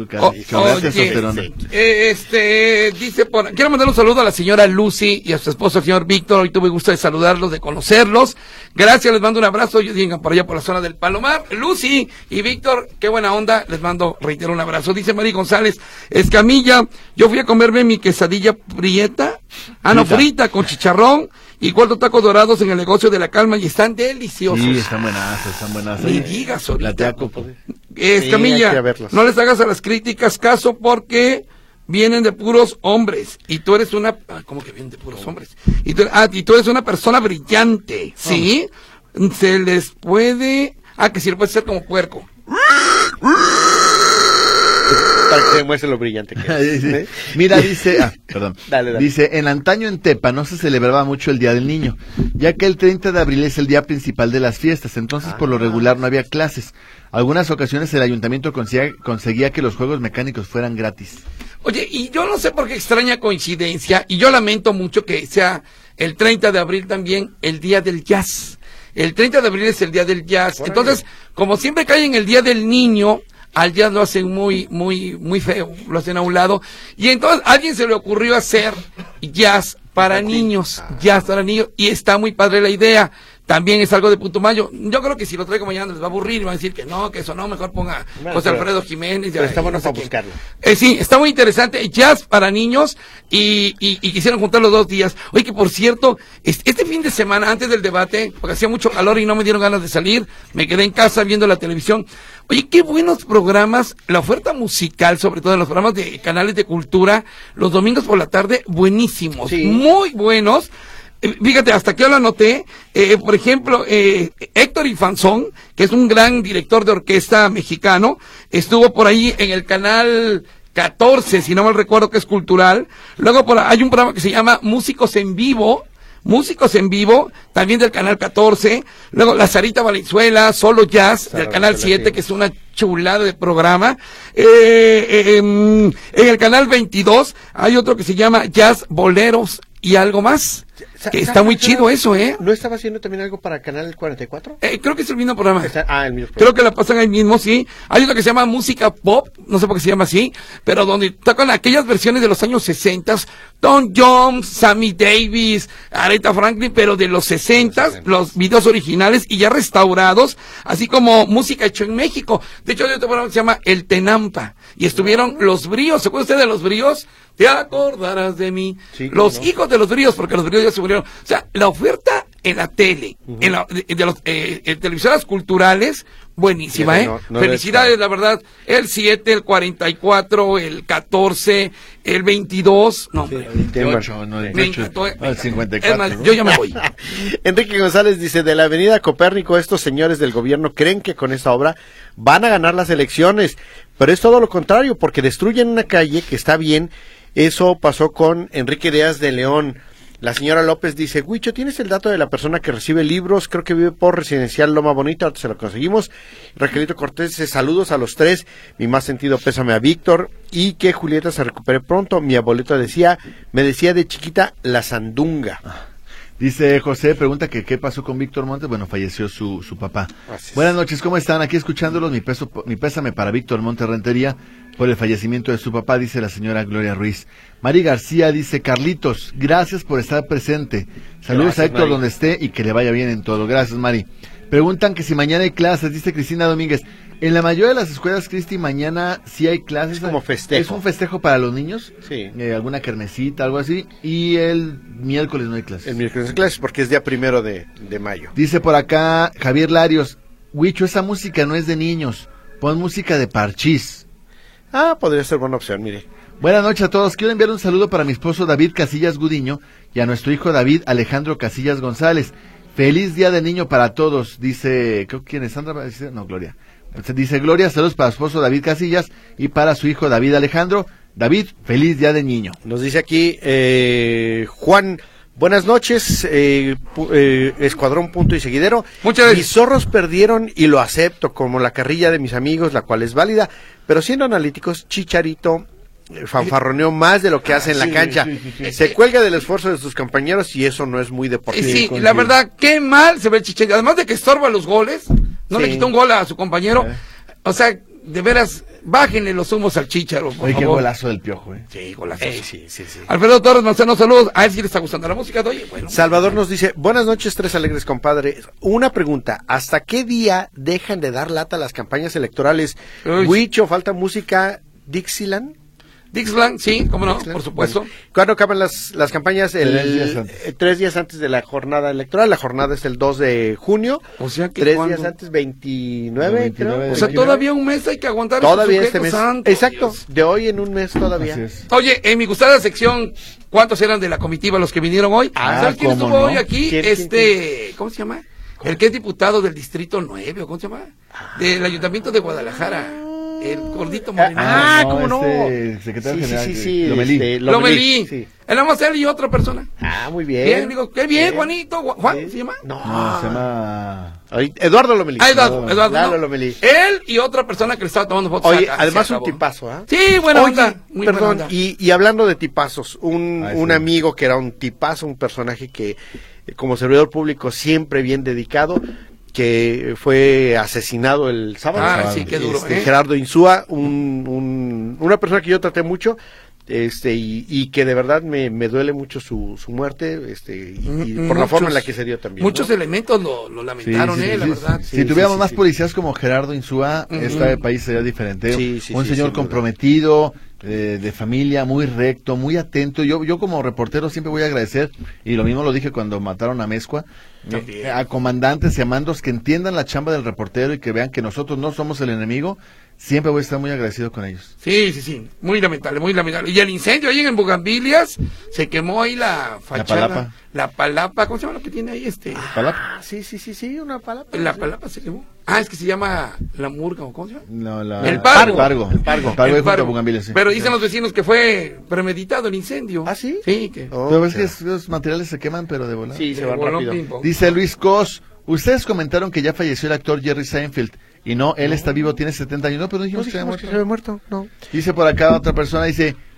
S2: dice quiero mandar un saludo a la señora Lucy y a su esposo, el señor Víctor. Hoy tuve gusto de saludarlos, de conocerlos. Gracias, les mando un abrazo. Ellos llegan por allá por la zona del Palomar. Lucy y Víctor, qué buena onda. Les mando, reitero, un abrazo. Dice Mari González, Escamilla, yo fui a comerme mi quesadilla frita con chicharrón y 4 tacos dorados en el negocio de La Calma y están deliciosos.
S4: Sí, están buenas.
S2: Ni digas ahorita.
S4: La teaco.
S2: Escamilla, no les hagas a las críticas caso porque vienen de puros hombres y tú eres una... ¿Cómo que vienen de puros hombres? Y tú eres una persona brillante, ¿sí? Se les puede... que sí, le puede ser como puerco.
S3: Para que demuestre lo brillante que es.
S4: Sí. Mira, dice, perdón.
S3: Dale.
S4: Dice, en antaño en Tepa no se celebraba mucho el Día del Niño, ya que el 30 de abril es el día principal de las fiestas, entonces por lo regular no había clases. Algunas ocasiones el ayuntamiento conseguía que los juegos mecánicos fueran gratis.
S2: Oye, y yo no sé por qué extraña coincidencia, y yo lamento mucho que sea el 30 de abril también el Día del Jazz. El 30 de abril es el Día del Jazz. Órale. Entonces, como siempre cae en el Día del Niño, al jazz lo hacen muy feo, lo hacen a un lado. Y entonces a alguien se le ocurrió hacer jazz para niños, y está muy padre la idea. También es algo de Putumayo. Yo creo que si lo traigo mañana les va a aburrir y van a decir que no, que eso no, mejor ponga José Alfredo Jiménez.
S3: Pero está bueno para buscarlo.
S2: Sí, está muy interesante. Jazz para niños y quisieron juntar los 2 días. Oye, que por cierto, este fin de semana, antes del debate, porque hacía mucho calor y no me dieron ganas de salir, me quedé en casa viendo la televisión. Oye, qué buenos programas, la oferta musical, sobre todo en los programas de canales de cultura, los domingos por la tarde, buenísimos, sí. Muy buenos. Fíjate, hasta aquí lo anoté, por ejemplo, Héctor Infanzón, que es un gran director de orquesta mexicano, estuvo por ahí en el canal 14, si no mal recuerdo, que es cultural. Luego hay un programa que se llama Músicos en Vivo, también del canal 14. Luego La Sarita Valenzuela, Solo Jazz, del canal 7, que es una chulada de programa. En el canal 22 hay otro que se llama Jazz, Boleros y algo más. Que está muy chido eso, ¿eh?
S3: ¿No estaba haciendo también algo para Canal 44?
S2: Creo que es el mismo programa.
S3: El mismo programa.
S2: Creo que la pasan ahí mismo, sí. Hay uno que se llama Música Pop, no sé por qué se llama así, pero donde tocan aquellas versiones de los años 60, Tom Jones, Sammy Davis, Aretha Franklin, pero de los 60, los videos originales y ya restaurados, así como música hecha en México. De hecho, hay otro programa que se llama El Tenampa, y estuvieron Los Bríos. ¿Se acuerda usted de Los Bríos? Te acordarás de mí. Sí, los hijos de Los Bríos, porque Los Bríos ya se murieron. O sea, la oferta en la tele, en los televisoras culturales, buenísima, ¿eh? Felicidades, la verdad. El 7, el 44, el 14, el 22, no,
S4: el 28, no, el 28, el 54.
S2: Es más, yo ya me voy.
S3: Enrique González dice, de la Avenida Copérnico, estos señores del gobierno creen que con esta obra van a ganar las elecciones, pero es todo lo contrario, porque destruyen una calle que está bien. Eso pasó con Enrique Díaz de León. La señora López dice, Huicho, ¿tienes el dato de la persona que recibe libros? Creo que vive por Residencial Loma Bonita, ahorita se lo conseguimos. Raquelito Cortés dice, saludos a los tres, mi más sentido pésame a Víctor, y que Julieta se recupere pronto. Mi abuelito me decía de chiquita, la sandunga.
S4: Dice José, pregunta que qué pasó con Víctor Montes. Bueno, falleció su papá. Buenas noches, ¿cómo están? Aquí escuchándolos, mi pésame para Víctor Montes Rentería por el fallecimiento de su papá, dice la señora Gloria Ruiz. Mari García dice, Carlitos, gracias por estar presente. Saludos a Héctor, Mari, donde esté, y que le vaya bien en todo. Gracias, Mari. Preguntan que si mañana hay clases, dice Cristina Domínguez. En la mayoría de las escuelas, Cristi, mañana sí hay clases.
S3: Es como festejo.
S4: Es un festejo para los niños.
S3: Sí.
S4: Alguna kermesita, algo así. Y el miércoles no hay clases.
S3: El miércoles no hay clases porque es día 1 de mayo.
S4: Dice por acá Javier Larios, Huicho, esa música no es de niños. Pon música de Parchís.
S3: Podría ser buena opción, mire.
S4: Buenas noches a todos. Quiero enviar un saludo para mi esposo David Casillas Gudiño y a nuestro hijo David Alejandro Casillas González. Feliz Día del Niño para todos, dice, creo que quién es, Sandra, no, Gloria. Dice Gloria, saludos para su esposo David Casillas y para su hijo David Alejandro. David, feliz Día del Niño.
S3: Nos dice aquí Juan, buenas noches, Escuadrón Punto y Seguidero.
S2: Muchas gracias.
S3: Mis zorros perdieron y lo acepto como la carrilla de mis amigos, la cual es válida, pero siendo analíticos, Chicharito fanfarroneó más de lo que hace en la cancha. Sí. Se cuelga del esfuerzo de sus compañeros y eso no es muy deportivo.
S2: Sí, la verdad, qué mal se ve el Chicharito. Además de que estorba los goles, no le quitó un gol a su compañero. O sea, de veras, bájenle los humos al Chícharo, por favor.
S4: Qué golazo del Piojo,
S2: Sí, golazo.
S3: Sí.
S2: Alfredo Torres Manzano, saludos. A ver si le está gustando la música de hoy. Bueno.
S3: Salvador nos dice, buenas noches, tres alegres compadres. Una pregunta, ¿hasta qué día dejan de dar lata las campañas electorales? Huicho, ¿falta música Dixieland?
S2: Dixieland, sí, cómo no, por supuesto.
S3: Bueno, ¿cuándo acaban las campañas? 3 días antes de la jornada electoral. La jornada es el 2 de junio.
S2: O sea que
S3: 3 días antes, 29, creo.
S2: O sea, todavía un mes hay que aguantar.
S3: Todavía este mes.
S2: Santo,
S3: exacto,
S2: Dios.
S3: De hoy en un mes todavía.
S2: Oye, en mi gustada sección, ¿cuántos eran de la comitiva los que vinieron hoy? ¿Sabes quién estuvo hoy aquí? ¿Cómo se llama? El que es diputado del Distrito 9, ¿o cómo se llama? Del Ayuntamiento de Guadalajara. El gordito moreno.
S3: ¿Cómo no?
S4: Secretario general.
S3: Sí.
S2: Lomelí.
S3: Sí.
S2: Él vamos a él y otra persona.
S3: Muy bien.
S2: Bien, digo, qué bien, Juanito. ¿Juan se llama?
S3: No,
S4: se llama...
S3: Eduardo Lomelí.
S2: Eduardo
S3: Lomelí.
S2: Él y otra persona que le estaba tomando fotos.
S3: Oye, además un tipazo, ¿eh?
S2: Sí, buena onda. Muy
S3: perdón,
S2: buena onda.
S3: Y hablando de tipazos, un amigo que era un tipazo, un personaje que como servidor público siempre bien dedicado, que fue asesinado el sábado.
S2: Sí, qué duro.
S3: Gerardo Insúa, una persona que yo traté mucho, y que de verdad me duele mucho su muerte, y por la forma en la que se dio también.
S2: Muchos elementos lo lamentaron, la verdad.
S4: Si tuviéramos más policías como Gerardo Insúa, este país sería diferente. Un señor comprometido, de familia, muy recto, muy atento. Yo como reportero siempre voy a agradecer, y lo mismo lo dije cuando mataron a Mezcua, a comandantes y a mandos que entiendan la chamba del reportero y que vean que nosotros no somos el enemigo. Siempre voy a estar muy agradecido con ellos.
S2: Sí, muy lamentable, muy lamentable. Y el incendio ahí en Bugambilias, se quemó ahí la fachada. La palapa, ¿cómo se llama lo que tiene ahí
S4: ¿Palapa?
S3: Sí, una palapa.
S2: La palapa se quemó. Es que se llama la murga, ¿o cómo se llama?
S4: No,
S2: el pargo.
S4: El pargo. Bugambilias, sí.
S2: Pero dicen los vecinos que fue premeditado el incendio.
S3: ¿Sí?
S2: Sí, que...
S4: Pero es que esos materiales se queman, pero de volar.
S3: Sí, se van rápido.
S4: Dice Luis Cos, ustedes comentaron que ya falleció el actor Jerry Seinfeld. Y no, él está vivo, tiene 70 años. No, pero dijimos que se había muerto.
S3: No.
S4: Dice por acá otra persona, dice,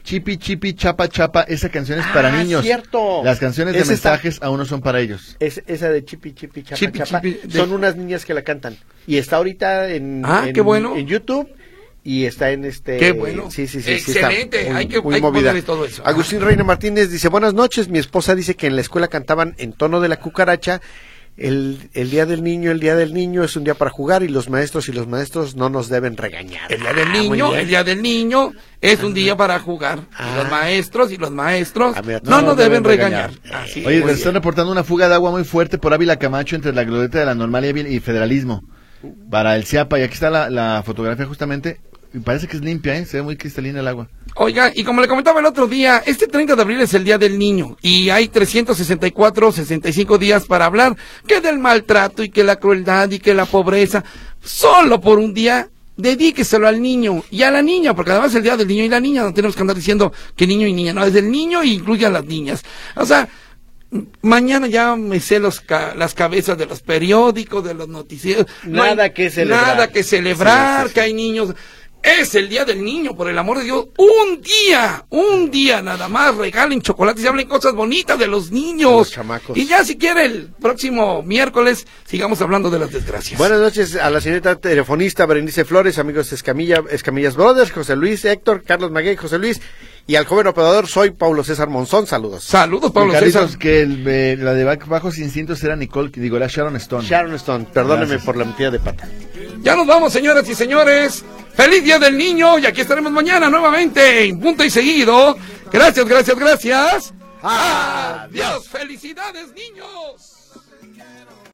S4: Chipi Chipi Chapa Chapa, esa canción es para niños.
S3: Cierto.
S4: Las canciones de mensajes aún no son para ellos.
S3: Esa de Chipi Chipi Chapa
S2: Chipi,
S3: Chapa
S2: Chipi,
S3: son unas niñas que la cantan. Y está ahorita
S2: qué bueno.
S3: en YouTube. Y está en
S2: Qué bueno.
S3: Sí.
S2: Excelente.
S3: Muy,
S2: hay que
S3: movida.
S2: ponerle todo eso.
S3: Agustín Reina Martínez dice, buenas noches, mi esposa dice que en la escuela cantaban en tono de la cucaracha. El día del niño es un día para jugar y los maestros no nos deben regañar.
S2: El día del niño es un día para jugar. Y los maestros no nos deben regañar.
S4: Oye, les están reportando una fuga de agua muy fuerte por Ávila Camacho entre la glorieta de la Normal y Federalismo. Para el CIAPA, y aquí está la fotografía justamente. Y parece que es limpia, se ve muy cristalina el agua.
S2: Oiga, y como le comentaba el otro día, este 30 de abril es el Día del Niño, y hay 65 días para hablar que del maltrato, y que la crueldad, y que la pobreza. Solo por un día, dedíqueselo al niño y a la niña, porque además es el Día del Niño y la niña, no tenemos que andar diciendo que niño y niña, no, es del niño y incluye a las niñas. O sea, mañana ya me sé las cabezas de los periódicos, de los noticieros.
S3: Nada que celebrar.
S2: Que hay niños. Es el Día del Niño, por el amor de Dios. Un día nada más. Regalen chocolates y hablen cosas bonitas de los niños.
S3: De los chamacos.
S2: Y ya si quiere el próximo miércoles sigamos hablando de las desgracias.
S3: Buenas noches a la señorita telefonista Berenice Flores, amigos de Escamillas Brothers, José Luis, Héctor, Carlos Maguey, José Luis. Y al joven operador, soy Paulo César Monzón, saludos.
S2: Saludos, Paulo César.
S4: Que la de Bajos Instintos era era Sharon Stone.
S3: Sharon Stone, perdóneme por la metida de pata.
S2: Ya nos vamos, señoras y señores. ¡Feliz Día del Niño! Y aquí estaremos mañana nuevamente, en punto y seguido. Gracias. ¡Adiós! ¡Felicidades, niños!